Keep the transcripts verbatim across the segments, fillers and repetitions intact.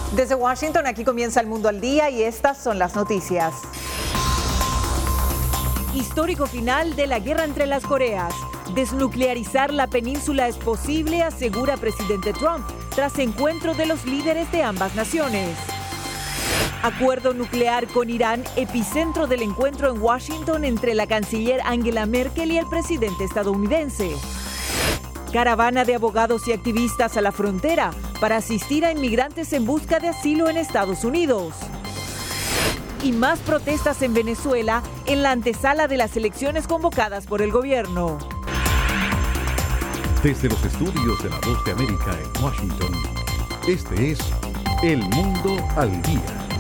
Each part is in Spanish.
Desde Washington, aquí comienza El Mundo al Día y estas son las noticias. Histórico final de la guerra entre las Coreas. Desnuclearizar la península es posible, asegura presidente Trump, tras encuentro de los líderes de ambas naciones. Acuerdo nuclear con Irán, epicentro del encuentro en Washington entre la canciller Angela Merkel y el presidente estadounidense. Caravana de abogados y activistas a la frontera para asistir a inmigrantes en busca de asilo en Estados Unidos. Y más protestas en Venezuela en la antesala de las elecciones convocadas por el gobierno. Desde los estudios de La Voz de América en Washington, este es El Mundo al Día.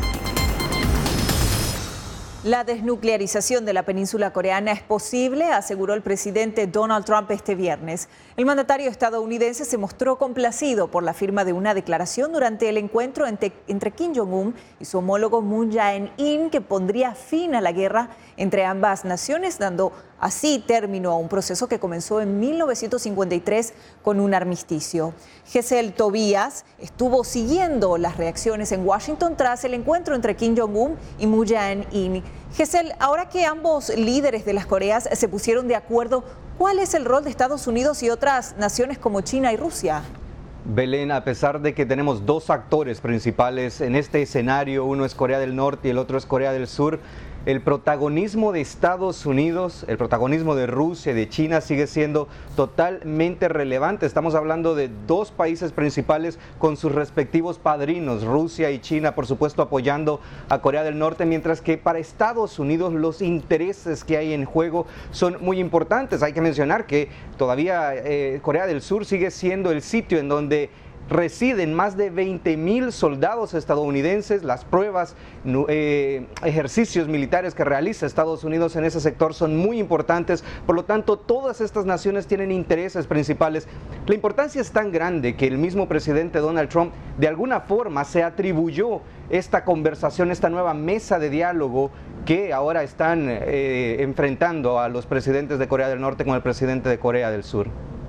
La desnuclearización de la península coreana es posible, aseguró el presidente Donald Trump este viernes. El mandatario estadounidense se mostró complacido por la firma de una declaración durante el encuentro entre, entre Kim Jong-un y su homólogo Moon Jae-in, que pondría fin a la guerra entre ambas naciones, dando así término a un proceso que comenzó en mil novecientos cincuenta y tres con un armisticio. Gesell Tobías estuvo siguiendo las reacciones en Washington tras el encuentro entre Kim Jong-un y Moon Jae-in. Gesell, ahora que ambos líderes de las Coreas se pusieron de acuerdo, ¿cuál es el rol de Estados Unidos y otras naciones como China y Rusia? Belén, a pesar de que tenemos dos actores principales en este escenario, uno es Corea del Norte y el otro es Corea del Sur, el protagonismo de Estados Unidos, el protagonismo de Rusia y de China sigue siendo totalmente relevante. Estamos hablando de dos países principales con sus respectivos padrinos, Rusia y China, por supuesto, apoyando a Corea del Norte, mientras que para Estados Unidos los intereses que hay en juego son muy importantes. Hay que mencionar que todavía eh, Corea del Sur sigue siendo el sitio en donde residen más de veinte mil soldados estadounidenses. Las pruebas, eh, ejercicios militares que realiza Estados Unidos en ese sector son muy importantes. Por lo tanto, todas estas naciones tienen intereses principales. La importancia es tan grande que el mismo presidente Donald Trump de alguna forma se atribuyó esta conversación, esta nueva mesa de diálogo que ahora están eh, enfrentando a los presidentes de Corea del Norte con el presidente de Corea del Sur.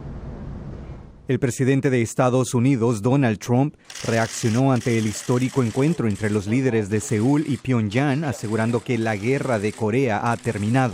El presidente de Estados Unidos, Donald Trump, reaccionó ante el histórico encuentro entre los líderes de Seúl y Pyongyang, asegurando que la guerra de Corea ha terminado.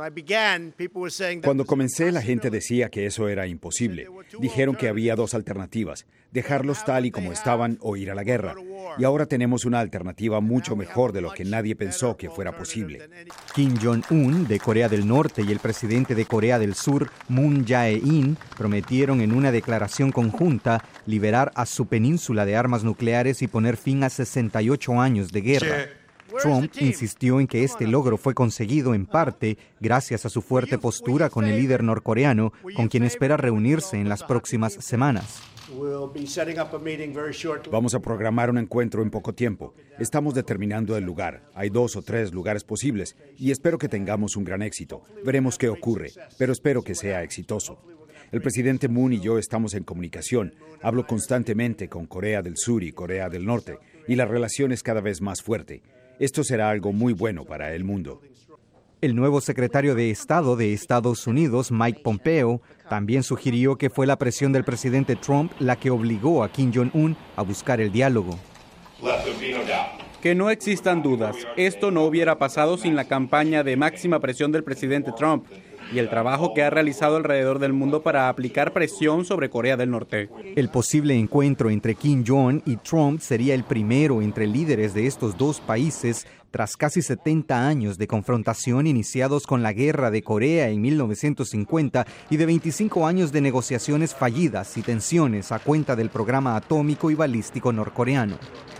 Cuando comencé, la gente decía que eso era imposible. Dijeron que había dos alternativas, dejarlos tal y como estaban o ir a la guerra. Y ahora tenemos una alternativa mucho mejor de lo que nadie pensó que fuera posible. Kim Jong-un, de Corea del Norte, y el presidente de Corea del Sur, Moon Jae-in, prometieron en una declaración conjunta liberar a su península de armas nucleares y poner fin a sesenta y ocho años de guerra. Trump insistió en que este logro fue conseguido en parte gracias a su fuerte postura con el líder norcoreano, con quien espera reunirse en las próximas semanas. Vamos a programar un encuentro en poco tiempo. Estamos determinando el lugar. Hay dos o tres lugares posibles y espero que tengamos un gran éxito. Veremos qué ocurre, pero espero que sea exitoso. El presidente Moon y yo estamos en comunicación. Hablo constantemente con Corea del Sur y Corea del Norte y la relación es cada vez más fuerte. Esto será algo muy bueno para el mundo. El nuevo secretario de Estado de Estados Unidos, Mike Pompeo, también sugirió que fue la presión del presidente Trump la que obligó a Kim Jong-un a buscar el diálogo. Que no existan dudas, esto no hubiera pasado sin la campaña de máxima presión del presidente Trump y el trabajo que ha realizado alrededor del mundo para aplicar presión sobre Corea del Norte. El posible encuentro entre Kim Jong y Trump sería el primero entre líderes de estos dos países tras casi setenta años de confrontación iniciados con la guerra de Corea en mil novecientos cincuenta y de veinticinco años de negociaciones fallidas y tensiones a cuenta del programa atómico y balístico norcoreano.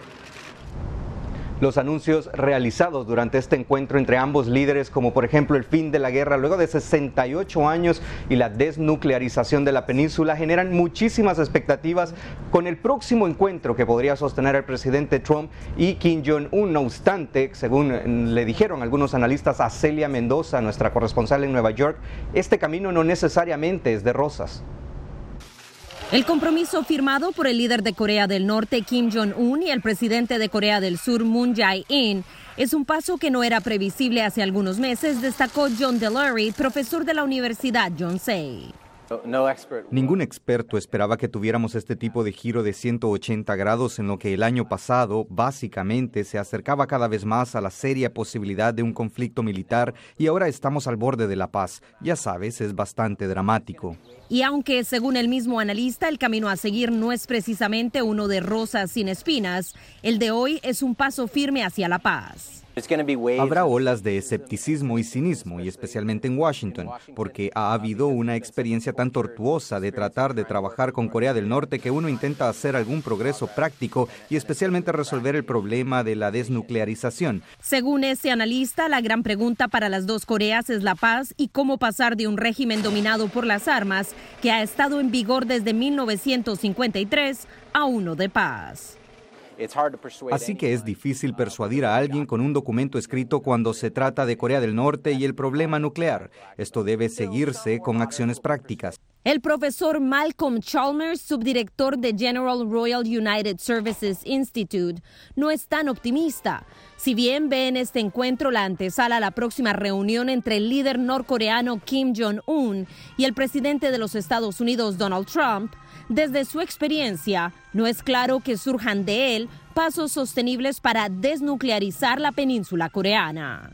Los anuncios realizados durante este encuentro entre ambos líderes, como por ejemplo el fin de la guerra luego de sesenta y ocho años y la desnuclearización de la península, generan muchísimas expectativas con el próximo encuentro que podría sostener el presidente Trump y Kim Jong-un. No obstante, según le dijeron algunos analistas a Celia Mendoza, nuestra corresponsal en Nueva York, este camino no necesariamente es de rosas. El compromiso firmado por el líder de Corea del Norte, Kim Jong-un, y el presidente de Corea del Sur, Moon Jae-in, es un paso que no era previsible hace algunos meses, destacó John Delury, profesor de la Universidad Yonsei. Ningún experto esperaba que tuviéramos este tipo de giro de ciento ochenta grados en lo que el año pasado, básicamente, se acercaba cada vez más a la seria posibilidad de un conflicto militar y ahora estamos al borde de la paz. Ya sabes, es bastante dramático. Y aunque, según el mismo analista, el camino a seguir no es precisamente uno de rosas sin espinas, el de hoy es un paso firme hacia la paz. Habrá olas de escepticismo y cinismo, y especialmente en Washington, porque ha habido una experiencia tan tortuosa de tratar de trabajar con Corea del Norte que uno intenta hacer algún progreso práctico y especialmente resolver el problema de la desnuclearización. Según ese analista, la gran pregunta para las dos Coreas es la paz y cómo pasar de un régimen dominado por las armas que ha estado en vigor desde mil novecientos cincuenta y tres a uno de paz. Así que es difícil persuadir a alguien con un documento escrito cuando se trata de Corea del Norte y el problema nuclear. Esto debe seguirse con acciones prácticas. El profesor Malcolm Chalmers, subdirector de General Royal United Services Institute, no es tan optimista. Si bien ve en este encuentro la antesala a la próxima reunión entre el líder norcoreano Kim Jong-un y el presidente de los Estados Unidos, Donald Trump, desde su experiencia, no es claro que surjan de él pasos sostenibles para desnuclearizar la península coreana.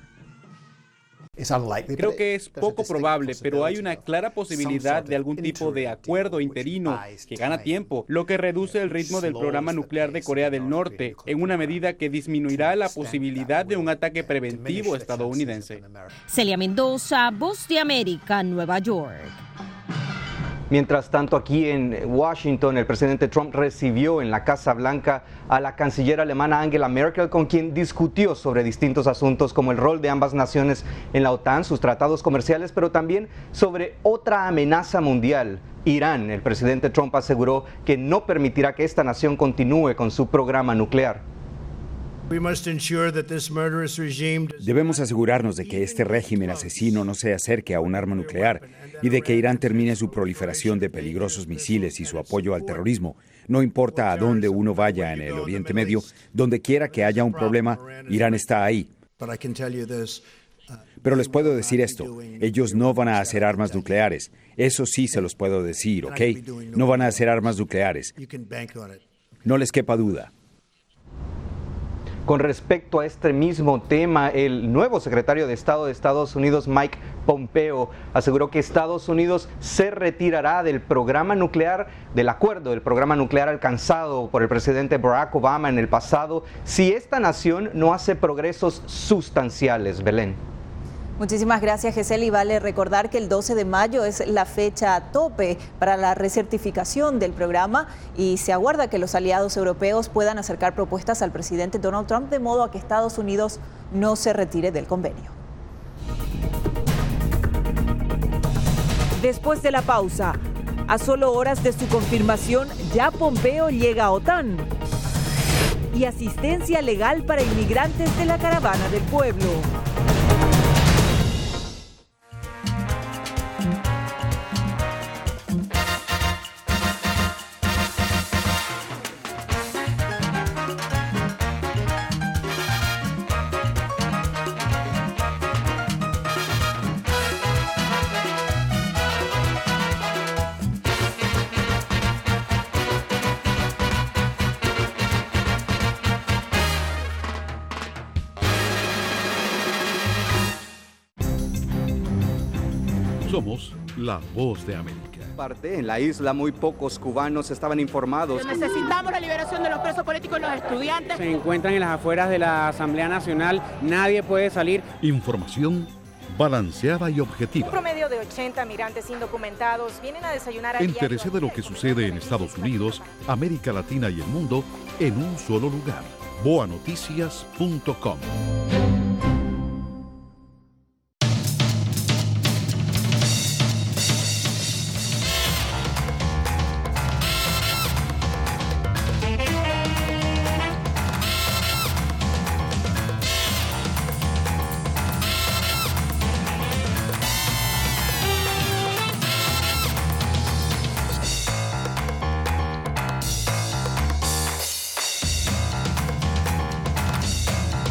Creo que es poco probable, pero hay una clara posibilidad de algún tipo de acuerdo interino que gana tiempo, lo que reduce el ritmo del programa nuclear de Corea del Norte, en una medida que disminuirá la posibilidad de un ataque preventivo estadounidense. Celia Mendoza, Voz de América, Nueva York. Mientras tanto, aquí en Washington, el presidente Trump recibió en la Casa Blanca a la canciller alemana Angela Merkel, con quien discutió sobre distintos asuntos como el rol de ambas naciones en la OTAN, sus tratados comerciales, pero también sobre otra amenaza mundial, Irán. El presidente Trump aseguró que no permitirá que esta nación continúe con su programa nuclear. Debemos asegurarnos de que este régimen asesino no se acerque a un arma nuclear y de que Irán termine su proliferación de peligrosos misiles y su apoyo al terrorismo. No importa a dónde uno vaya en el Oriente Medio, donde quiera que haya un problema, Irán está ahí. Pero les puedo decir esto, ellos no van a hacer armas nucleares. Eso sí se los puedo decir, ¿ok? No van a hacer armas nucleares. No les quepa duda. Con respecto a este mismo tema, el nuevo secretario de Estado de Estados Unidos, Mike Pompeo, aseguró que Estados Unidos se retirará del programa nuclear, del acuerdo del programa nuclear alcanzado por el presidente Barack Obama en el pasado, si esta nación no hace progresos sustanciales. Belén. Muchísimas gracias, Gesell, y vale recordar que el doce de mayo es la fecha tope para la recertificación del programa y se aguarda que los aliados europeos puedan acercar propuestas al presidente Donald Trump de modo a que Estados Unidos no se retire del convenio. Después de la pausa, a solo horas de su confirmación, ya Pompeo llega a OTAN. Y asistencia legal para inmigrantes de la Caravana del Pueblo. Somos la Voz de América. Parte en la isla, muy pocos cubanos estaban informados. Necesitamos la liberación de los presos políticos y los estudiantes. Se encuentran en las afueras de la Asamblea Nacional, nadie puede salir. Información balanceada y objetiva. Un promedio de ochenta migrantes indocumentados vienen a desayunar a diario. Entérese de lo que sucede en Estados Unidos, América Latina y el mundo en un solo lugar. boa noticias punto com.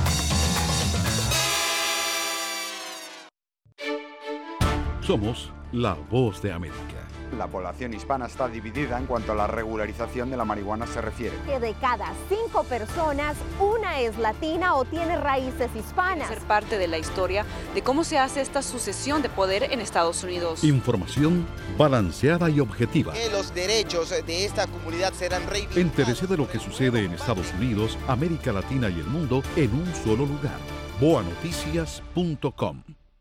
Somos La Voz de América. La población hispana está dividida en cuanto a la regularización de la marihuana se refiere. Que de cada cinco personas, una es latina o tiene raíces hispanas. Ser parte de la historia de cómo se hace esta sucesión de poder en Estados Unidos. Información balanceada y objetiva. Que los derechos de esta comunidad serán reivindicados. Entérese de lo que sucede en Estados Unidos, América Latina y el mundo en un solo lugar. boa noticias punto com.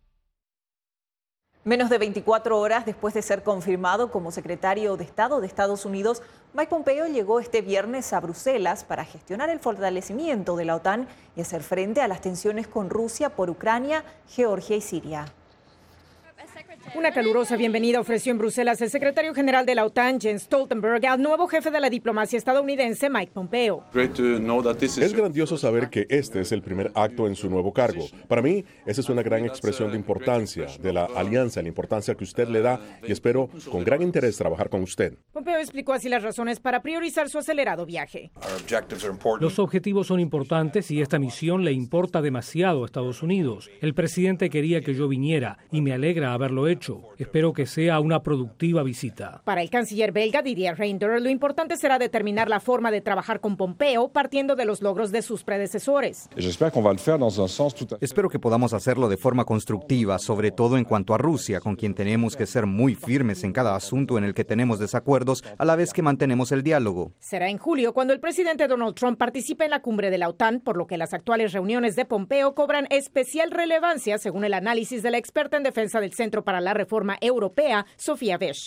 Menos de veinticuatro horas después de ser confirmado como secretario de Estado de Estados Unidos, Mike Pompeo llegó este viernes a Bruselas para gestionar el fortalecimiento de la OTAN y hacer frente a las tensiones con Rusia por Ucrania, Georgia y Siria. Una calurosa bienvenida ofreció en Bruselas el secretario general de la OTAN, Jens Stoltenberg, al nuevo jefe de la diplomacia estadounidense, Mike Pompeo. Es grandioso saber que este es el primer acto en su nuevo cargo. Para mí, esa es una gran expresión de importancia, de la alianza, la importancia que usted le da, y espero con gran interés trabajar con usted. Pompeo explicó así las razones para priorizar su acelerado viaje. Los objetivos son importantes y esta misión le importa demasiado a Estados Unidos. El presidente quería que yo viniera y me alegra haberlo hecho. Espero que sea una productiva visita. Para el canciller belga Didier Reynders, lo importante será determinar la forma de trabajar con Pompeo partiendo de los logros de sus predecesores. Espero que podamos hacerlo de forma constructiva, sobre todo en cuanto a Rusia, con quien tenemos que ser muy firmes en cada asunto en el que tenemos desacuerdos, a la vez que mantenemos el diálogo. Será en julio cuando el presidente Donald Trump participe en la cumbre de la OTAN, por lo que las actuales reuniones de Pompeo cobran especial relevancia, según el análisis de la experta en defensa del Centro para la Reforma Europea, Sofía Vesh.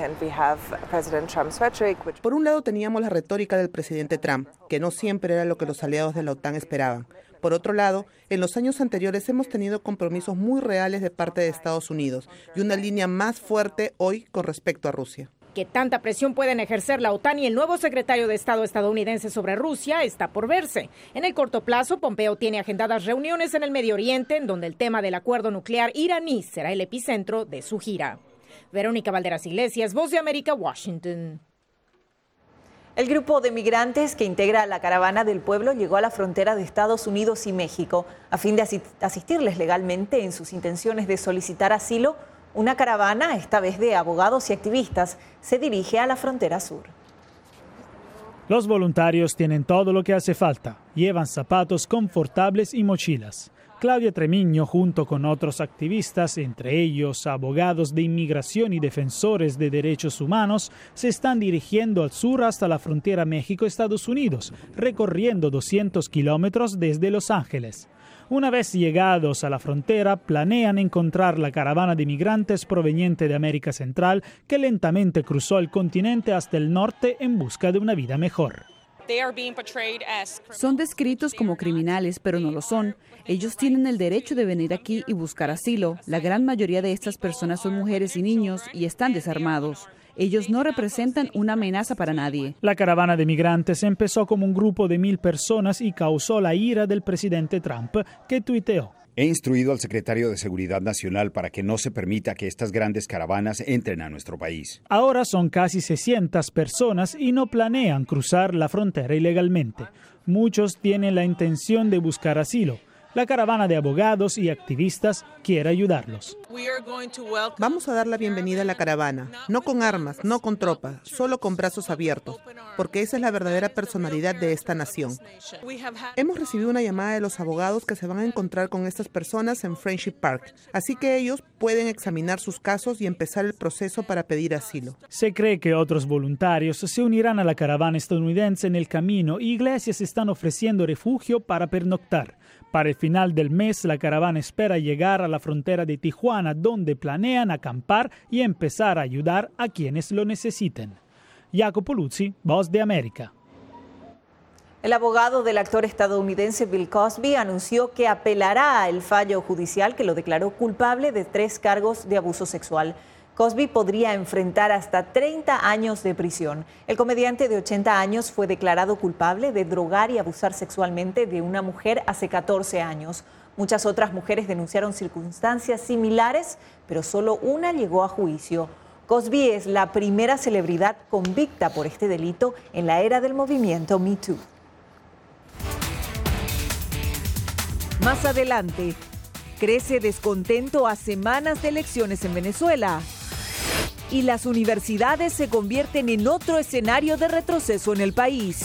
Por un lado teníamos la retórica del presidente Trump, que no siempre era lo que los aliados de la OTAN esperaban. Por otro lado, en los años anteriores hemos tenido compromisos muy reales de parte de Estados Unidos y una línea más fuerte hoy con respecto a Rusia. ¿Qué tanta presión pueden ejercer la OTAN y el nuevo secretario de Estado estadounidense sobre Rusia está por verse? En el corto plazo, Pompeo tiene agendadas reuniones en el Medio Oriente, en donde el tema del acuerdo nuclear iraní será el epicentro de su gira. Verónica Valderas Iglesias, Voz de América, Washington. El grupo de migrantes que integra la Caravana del Pueblo llegó a la frontera de Estados Unidos y México a fin de asistirles legalmente en sus intenciones de solicitar asilo. Una caravana, esta vez de abogados y activistas, se dirige a la frontera sur. Los voluntarios tienen todo lo que hace falta. Llevan zapatos confortables y mochilas. Claudia Tremiño, junto con otros activistas, entre ellos abogados de inmigración y defensores de derechos humanos, se están dirigiendo al sur hasta la frontera México-Estados Unidos, recorriendo doscientos kilómetros desde Los Ángeles. Una vez llegados a la frontera, planean encontrar la caravana de migrantes proveniente de América Central que lentamente cruzó el continente hasta el norte en busca de una vida mejor. Son descritos como criminales, pero no lo son. Ellos tienen el derecho de venir aquí y buscar asilo. La gran mayoría de estas personas son mujeres y niños y están desarmados. Ellos no representan una amenaza para nadie. La caravana de migrantes empezó como un grupo de mil personas y causó la ira del presidente Trump, que tuiteó: He instruido al secretario de Seguridad Nacional para que no se permita que estas grandes caravanas entren a nuestro país. Ahora son casi seiscientas personas y no planean cruzar la frontera ilegalmente. Muchos tienen la intención de buscar asilo. La caravana de abogados y activistas quiere ayudarlos. Vamos a dar la bienvenida a la caravana, no con armas, no con tropas, solo con brazos abiertos, porque esa es la verdadera personalidad de esta nación. Hemos recibido una llamada de los abogados que se van a encontrar con estas personas en Friendship Park, así que ellos pueden examinar sus casos y empezar el proceso para pedir asilo. Se cree que otros voluntarios se unirán a la caravana estadounidense en el camino y iglesias están ofreciendo refugio para pernoctar. Para el final del mes, la caravana espera llegar a la frontera de Tijuana, donde planean acampar y empezar a ayudar a quienes lo necesiten. Jacopo Luzzi, Voz de América. El abogado del actor estadounidense Bill Cosby anunció que apelará el fallo judicial que lo declaró culpable de tres cargos de abuso sexual. Cosby podría enfrentar hasta treinta años de prisión. El comediante de ochenta años fue declarado culpable de drogar y abusar sexualmente de una mujer hace catorce años. Muchas otras mujeres denunciaron circunstancias similares, pero solo una llegó a juicio. Cosby es la primera celebridad convicta por este delito en la era del movimiento Me Too. Más adelante, crece descontento a semanas de elecciones en Venezuela. y las universidades se convierten en otro escenario de retroceso en el país.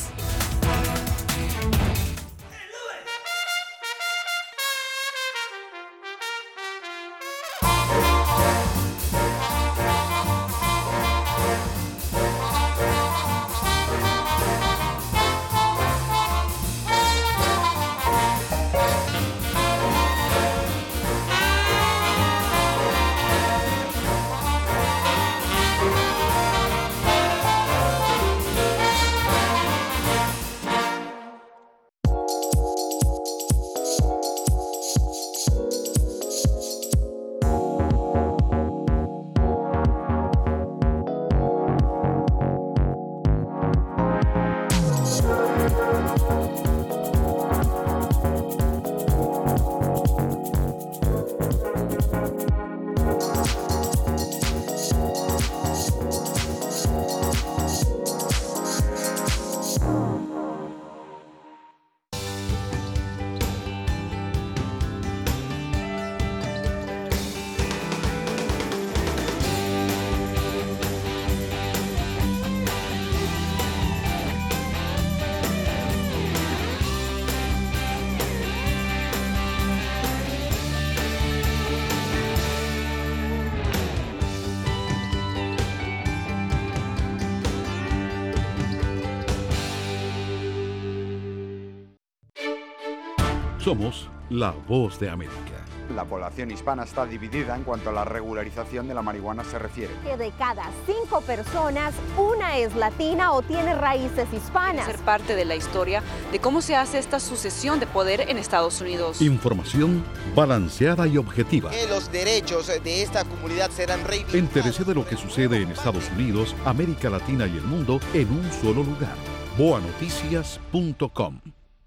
Somos la voz de América. La población hispana está dividida en cuanto a la regularización de la marihuana se refiere. Que de cada cinco personas, una es latina o tiene raíces hispanas. Ser parte de la historia de cómo se hace esta sucesión de poder en Estados Unidos. Información balanceada y objetiva. Que los derechos de esta comunidad serán reivindicados. Entérese de lo que sucede en Estados Unidos, América Latina y el mundo en un solo lugar. boa noticias punto com.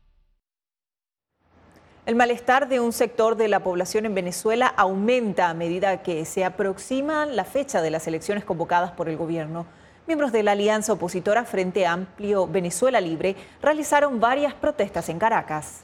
El malestar de un sector de la población en Venezuela aumenta a medida que se aproxima la fecha de las elecciones convocadas por el gobierno. Miembros de la alianza opositora Frente Amplio Venezuela Libre realizaron varias protestas en Caracas.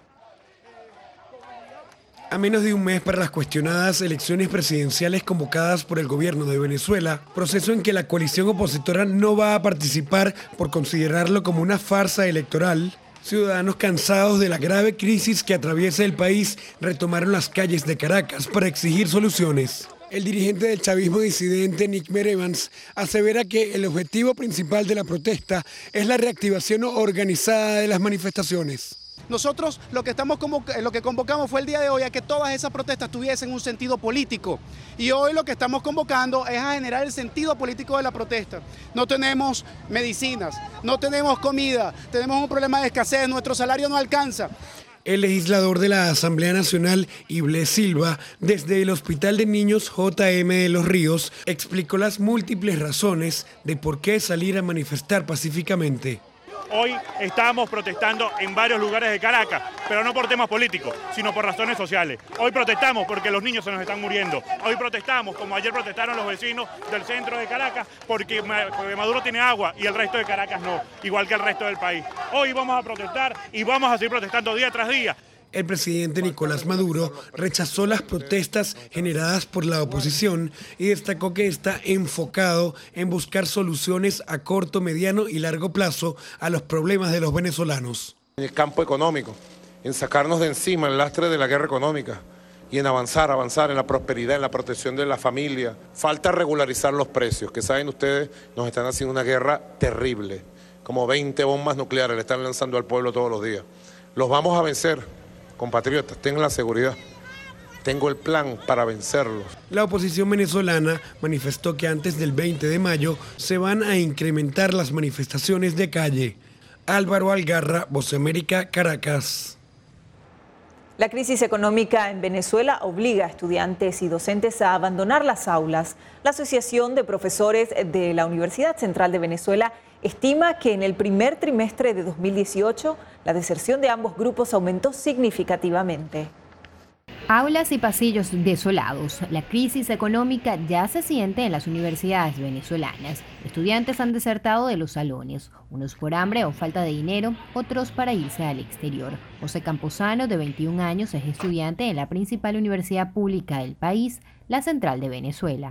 A menos de un mes para las cuestionadas elecciones presidenciales convocadas por el gobierno de Venezuela, proceso en que la coalición opositora no va a participar por considerarlo como una farsa electoral, ciudadanos cansados de la grave crisis que atraviesa el país retomaron las calles de Caracas para exigir soluciones. El dirigente del chavismo disidente, Nick Evans, asevera que el objetivo principal de la protesta es la reactivación organizada de las manifestaciones. Nosotros lo que, estamos lo que convocamos fue el día de hoy a que todas esas protestas tuviesen un sentido político. Y hoy lo que estamos convocando es a generar el sentido político de la protesta. No tenemos medicinas, no tenemos comida, tenemos un problema de escasez, nuestro salario no alcanza. El legislador de la Asamblea Nacional, Ibles Silva, desde el Hospital de Niños J M de Los Ríos, explicó las múltiples razones de por qué salir a manifestar pacíficamente. Hoy estamos protestando en varios lugares de Caracas, pero no por temas políticos, sino por razones sociales. Hoy protestamos porque los niños se nos están muriendo. Hoy protestamos, como ayer protestaron los vecinos del centro de Caracas, porque Maduro tiene agua y el resto de Caracas no, igual que el resto del país. Hoy vamos a protestar y vamos a seguir protestando día tras día. El presidente Nicolás Maduro rechazó las protestas generadas por la oposición y destacó que está enfocado en buscar soluciones a corto, mediano y largo plazo a los problemas de los venezolanos. En el campo económico, en sacarnos de encima el lastre de la guerra económica y en avanzar, avanzar en la prosperidad, en la protección de la familia. Falta regularizar los precios, que saben ustedes, nos están haciendo una guerra terrible. Como veinte bombas nucleares le están lanzando al pueblo todos los días. Los vamos a vencer. Compatriotas, tengan la seguridad. Tengo el plan para vencerlos. La oposición venezolana manifestó que antes del veinte de mayo se van a incrementar las manifestaciones de calle. Álvaro Algarra, Voz de América, Caracas. La crisis económica en Venezuela obliga a estudiantes y docentes a abandonar las aulas. La Asociación de Profesores de la Universidad Central de Venezuela estima que en el primer trimestre de dos mil dieciocho la deserción de ambos grupos aumentó significativamente. Aulas y pasillos desolados. La crisis económica ya se siente en las universidades venezolanas. Estudiantes han desertado de los salones, unos por hambre o falta de dinero, otros para irse al exterior. José Camposano, de veintiún años, es estudiante en la principal universidad pública del país, la Central de Venezuela.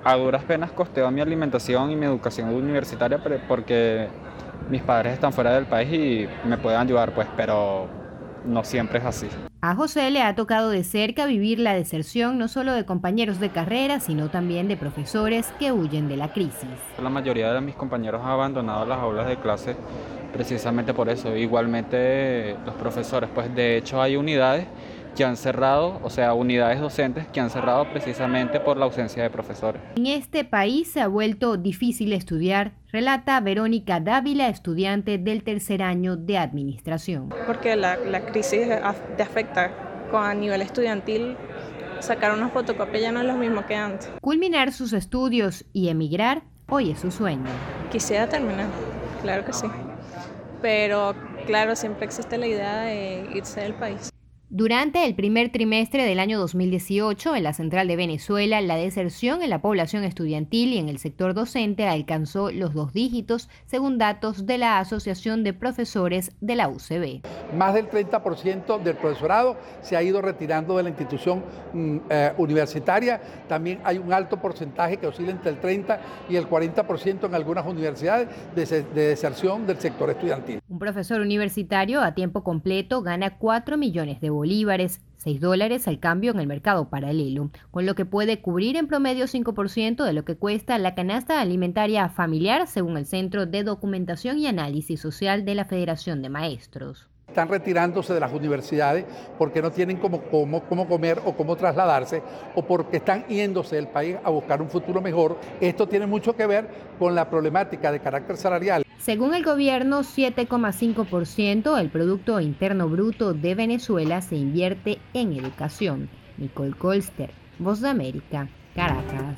a duras penas costeo mi alimentación y mi educación universitaria porque mis padres están fuera del país y me pueden ayudar, pues, pero no siempre es así. A José le ha tocado de cerca vivir la deserción no solo de compañeros de carrera, sino también de profesores que huyen de la crisis. La mayoría de mis compañeros han abandonado las aulas de clase precisamente por eso. Igualmente los profesores, pues de hecho hay unidades que han cerrado, o sea, unidades docentes que han cerrado precisamente por la ausencia de profesores. En este país se ha vuelto difícil estudiar, relata Verónica Dávila, estudiante del tercer año de administración. Porque la, la crisis te afecta con, a nivel estudiantil, sacar una fotocopia ya no es lo mismo que antes. Culminar sus estudios y emigrar hoy es su sueño. Quisiera terminar, claro que sí, pero claro, siempre existe la idea de irse del país. Durante el primer trimestre del año dos mil dieciocho, en la central de Venezuela, la deserción en la población estudiantil y en el sector docente alcanzó los dos dígitos, según datos de la Asociación de Profesores de la U C B. Más del treinta por ciento del profesorado se ha ido retirando de la institución eh, universitaria. También hay un alto porcentaje que oscila entre el treinta y el cuarenta por ciento en algunas universidades de, de deserción del sector estudiantil. Un profesor universitario a tiempo completo gana cuatro millones de bolívares, seis dólares al cambio en el mercado paralelo, con lo que puede cubrir en promedio cinco por ciento de lo que cuesta la canasta alimentaria familiar, según el Centro de Documentación y Análisis Social de la Federación de Maestros. Están retirándose de las universidades porque no tienen cómo, cómo, cómo comer o cómo trasladarse, o porque están yéndose del país a buscar un futuro mejor. Esto tiene mucho que ver con la problemática de carácter salarial. Según el gobierno, siete coma cinco por ciento del Producto Interno Bruto de Venezuela se invierte en educación. Nicole Colster, Voz de América, Caracas.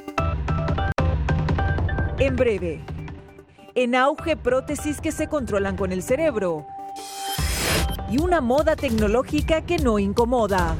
En breve, en auge prótesis que se controlan con el cerebro y una moda tecnológica que no incomoda.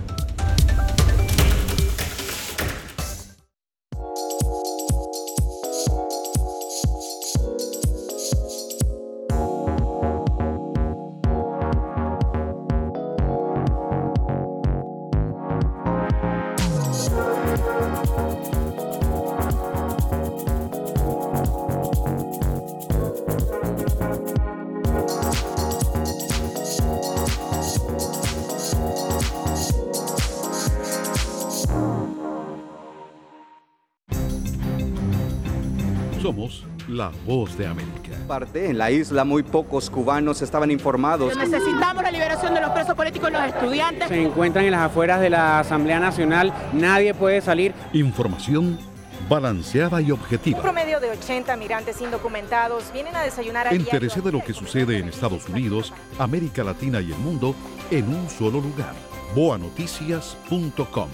Somos la Voz de América. Parte en la isla muy pocos cubanos estaban informados. Necesitamos la liberación de los presos políticos y los estudiantes. Se encuentran en las afueras de la Asamblea Nacional, nadie puede salir. Información balanceada y objetiva. Un promedio de ochenta migrantes indocumentados vienen a desayunar a Entérese de lo que sucede en Estados Unidos, América Latina y el mundo en un solo lugar. boa noticias punto com.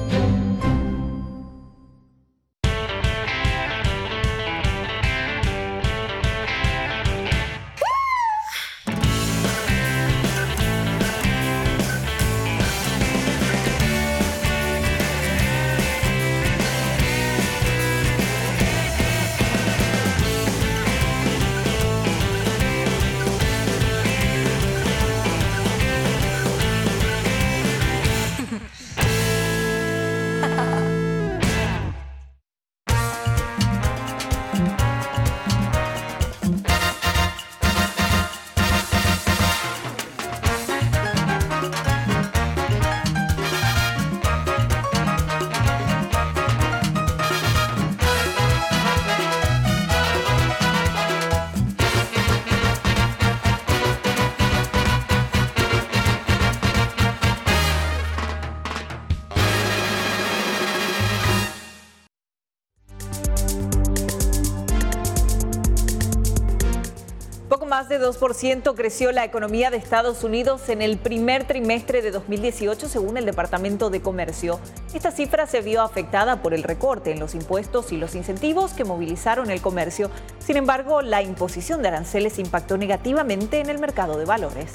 Más de dos por ciento creció la economía de Estados Unidos en el primer trimestre de dos mil dieciocho, según el Departamento de Comercio. Esta cifra se vio afectada por el recorte en los impuestos y los incentivos que movilizaron el comercio. Sin embargo, la imposición de aranceles impactó negativamente en el mercado de valores.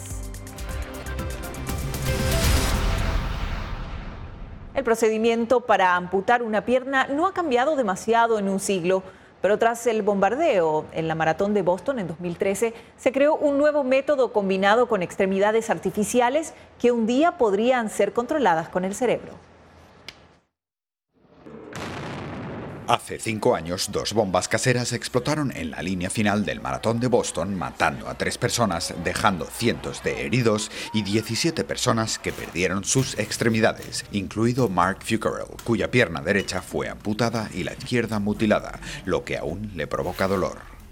El procedimiento para amputar una pierna no ha cambiado demasiado en un siglo. Pero tras el bombardeo en la maratón de Boston en dos mil trece, se creó un nuevo método combinado con extremidades artificiales que un día podrían ser controladas con el cerebro. Hace cinco años, dos bombas caseras explotaron en la línea final del maratón de Boston, matando a tres personas, dejando cientos de heridos y diecisiete personas que perdieron sus extremidades, incluido Mark Fucarell, cuya pierna derecha fue amputada y la izquierda mutilada, lo que aún le provoca dolor.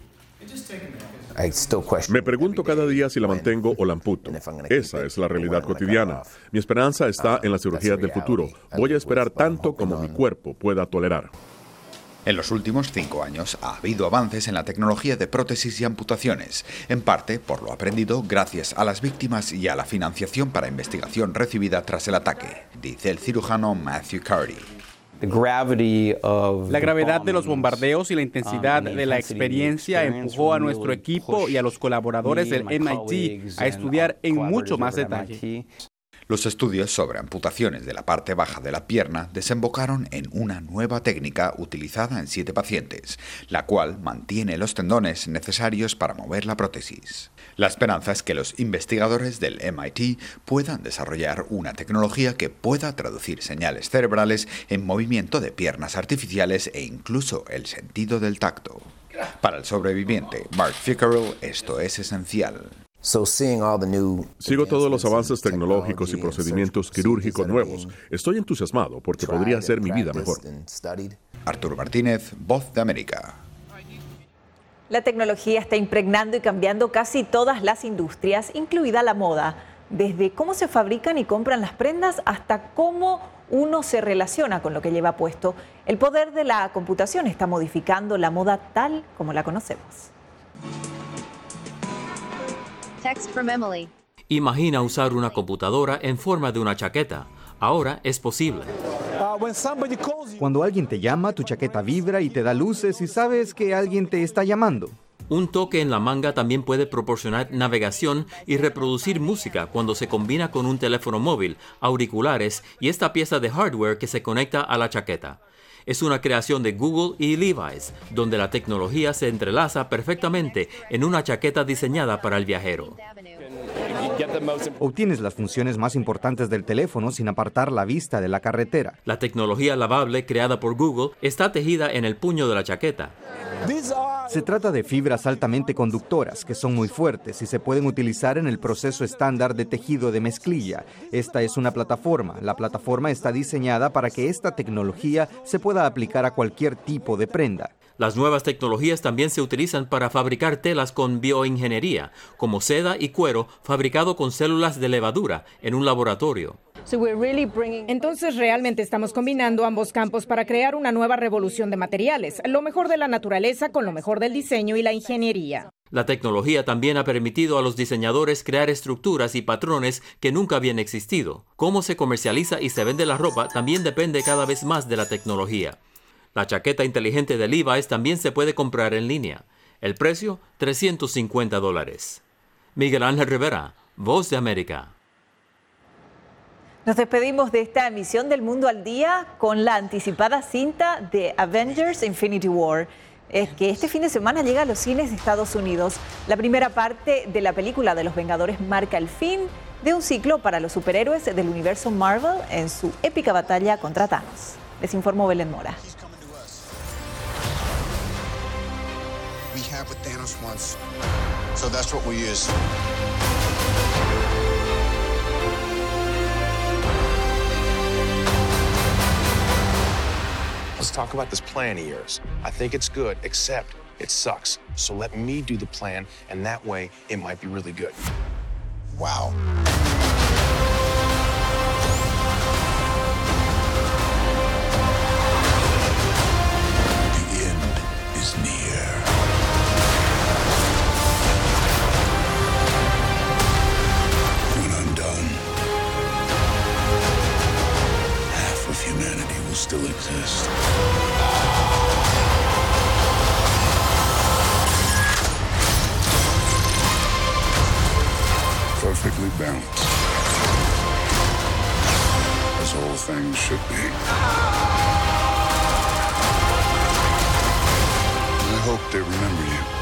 Me pregunto cada día si la mantengo o la amputo. Esa es la realidad cotidiana. Mi esperanza está en las cirugías del futuro. Voy a esperar tanto como mi cuerpo pueda tolerar. En los últimos cinco años ha habido avances en la tecnología de prótesis y amputaciones, en parte por lo aprendido gracias a las víctimas y a la financiación para investigación recibida tras el ataque, dice el cirujano Matthew Carty. La gravedad de los bombardeos y la intensidad de la experiencia empujó a nuestro equipo y a los colaboradores del M I T a estudiar en mucho más detalle. Los estudios sobre amputaciones de la parte baja de la pierna desembocaron en una nueva técnica utilizada en siete pacientes, la cual mantiene los tendones necesarios para mover la prótesis. La esperanza es que los investigadores del M I T puedan desarrollar una tecnología que pueda traducir señales cerebrales en movimiento de piernas artificiales e incluso el sentido del tacto. Para el sobreviviente Mark Fucarell, esto es esencial. Sigo todos los avances tecnológicos y procedimientos quirúrgicos nuevos. Estoy entusiasmado porque podría hacer mi vida mejor. Arturo Martínez, Voz de América. La tecnología está impregnando y cambiando casi todas las industrias, incluida la moda. Desde cómo se fabrican y compran las prendas hasta cómo uno se relaciona con lo que lleva puesto. El poder de la computación está modificando la moda tal como la conocemos. Text from Emily. Imagina usar una computadora en forma de una chaqueta. Ahora es posible. Cuando alguien te llama, tu chaqueta vibra y te da luces y sabes que alguien te está llamando. Un toque en la manga también puede proporcionar navegación y reproducir música cuando se combina con un teléfono móvil, auriculares y esta pieza de hardware que se conecta a la chaqueta. Es una creación de Google y Levi's, donde la tecnología se entrelaza perfectamente en una chaqueta diseñada para el viajero. Obtienes las funciones más importantes del teléfono sin apartar la vista de la carretera. La tecnología lavable creada por Google está tejida en el puño de la chaqueta. Se trata de fibras altamente conductoras que son muy fuertes y se pueden utilizar en el proceso estándar de tejido de mezclilla. Esta es una plataforma. La plataforma está diseñada para que esta tecnología se pueda aplicar a cualquier tipo de prenda. Las nuevas tecnologías también se utilizan para fabricar telas con bioingeniería, como seda y cuero fabricado con células de levadura en un laboratorio. Entonces realmente estamos combinando ambos campos para crear una nueva revolución de materiales, lo mejor de la naturaleza con lo mejor del diseño y la ingeniería. La tecnología también ha permitido a los diseñadores crear estructuras y patrones que nunca habían existido. Cómo se comercializa y se vende la ropa también depende cada vez más de la tecnología. La chaqueta inteligente de Levi's también se puede comprar en línea. El precio, trescientos cincuenta dólares. Miguel Ángel Rivera, Voz de América. Nos despedimos de esta emisión del Mundo al Día con la anticipada cinta de Avengers Infinity War. Es que este fin de semana llega a los cines de Estados Unidos. La primera parte de la película de los Vengadores marca el fin de un ciclo para los superhéroes del universo Marvel en su épica batalla contra Thanos. Les informó Belén Mora. We have what Thanos wants, so that's what we use. Let's talk about this plan of yours. I think it's good, except it sucks. So let me do the plan, and that way it might be really good. Wow. The end is near. When I'm done, half of humanity will still exist. Perfectly balanced, as all things should be. I hope they remember you.